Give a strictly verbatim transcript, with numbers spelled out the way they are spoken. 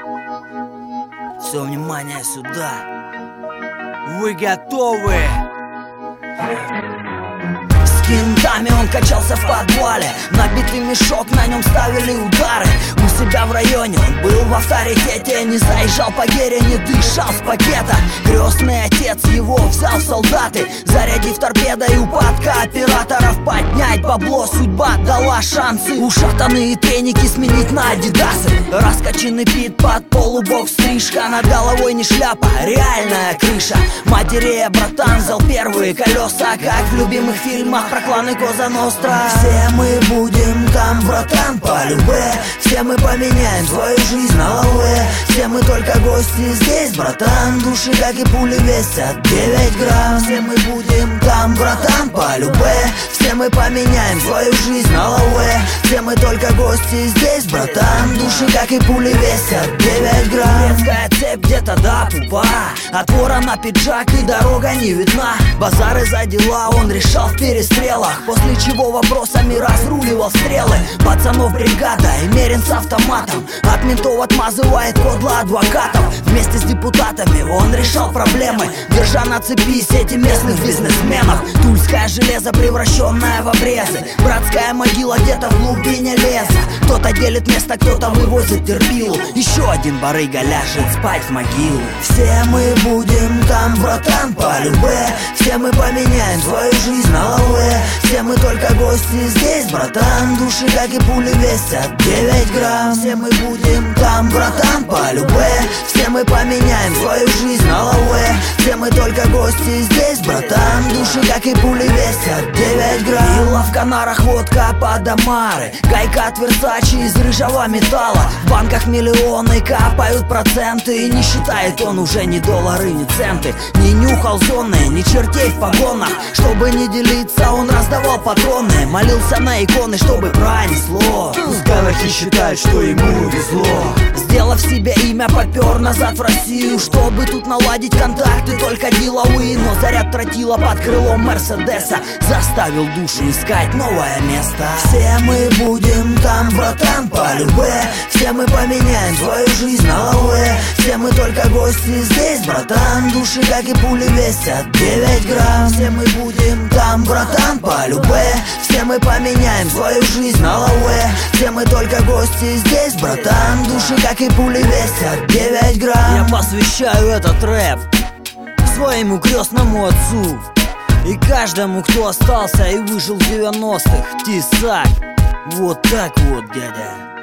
Все внимание сюда. Вы готовы? С кентами он качался в подвале. Набитый мешок, на нем ставили удары. У себя в районе он был в авторитете. Не заезжал по гере, не дышал с пакета. Крестный отец его взял в солдаты, зарядив торпедой упадка операторов. Поднять бабло судьба дала шансы. Ушатанные треники сменить на адидасы. Раскачанный пит под полубок, стрижка. Над головой не шляпа, реальная крыша. Матерея, братан, взял первые колеса, как в любимых фильмах про кланы Коза Ностра. Все мы будем там, братан, по-любе. Все мы поменяем свою жизнь на лаве. Все мы только гости здесь, братан. Души, как и пули, весят девять грамм. Все мы будем там, братан, по-любе. Все мы поменяем свою жизнь на лаве. Все мы только гости здесь, братан. Души, как и пули, весят девять грамм. Турецкая цепь где-то до пупа. От ворона пиджак и дорога не видна. Базары за дела он решал в перестрелах, после чего вопросами разруливал стрелы. Пацанов бригада и мерен с автоматом. От ментов отмазывает кодла адвокатов. Вместе с депутатами он решал проблемы, держа на цепи сети местных бизнесменов. Тульское железо, превращенное в обрезы. Братская могила где-то в глубине леса. Кто-то делит место, кто-то вывозит терпилу. Еще один барыга ляжет спать в могилу. Все мы будем там, братан, по-любе. Все мы поменяем свою жизнь на лаве. Все мы только гости здесь, братан. Души, как и пули, весят девять грамм. Все мы будем там, братан, по-любе. Все мы поменяем свою жизнь на лаве. Все мы только гости здесь, братан. Души, как и пули, весят девять грамм. Вилла в Канарах, водка под омары. Гайка от Версачи из рыжего металла. В банках миллионы капают проценты. И не считает он уже ни доллары, ни центы. Не нюхал зоны, ни чертей в погонах. Чтобы не делиться, он раздавал патроны. Молился на иконы, чтобы пронесло. Пускай лохи считают, что ему везло. Сделав себе имя, попер назад в Россию, чтобы тут наладить контакты только деловые. Но заряд тротила под крылом Мерседеса заставил душу искать новое место. Все мы будем там, братан, по-любе. Все мы поменяем свою жизнь на лаве. Все мы только гости здесь, братан. Души, как и пули, весят девять грамм. Все мы будем там, братан, по-любе. Все мы поменяем свою жизнь на лаве. Все мы только гости здесь, братан. Души, как и пули, весят девять грамм. Я посвящаю этот рэп своему крестному отцу и каждому, кто остался и выжил в девяностых. Тесак, вот так вот, дядя.